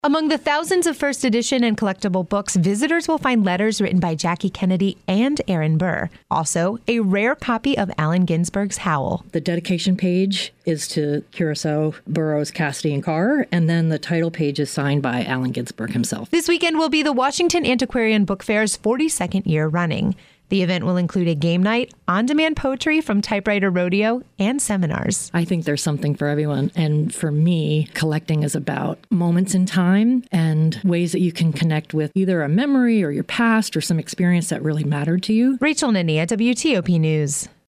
Among the thousands of first edition and collectible books, visitors will find letters written by Jackie Kennedy and Aaron Burr. Also, a rare copy of Allen Ginsberg's Howl. The dedication page is to Curacao, Burroughs, Cassidy, and Carr, and then the title page is signed by Allen Ginsberg himself. This weekend will be the Washington Antiquarian Book Fair's 42nd year running. The event will include a game night, on-demand poetry from Typewriter Rodeo, and seminars. I think there's something for everyone. And for me, collecting is about moments in time and ways that you can connect with either a memory or your past or some experience that really mattered to you. Rachel Nenny at WTOP News.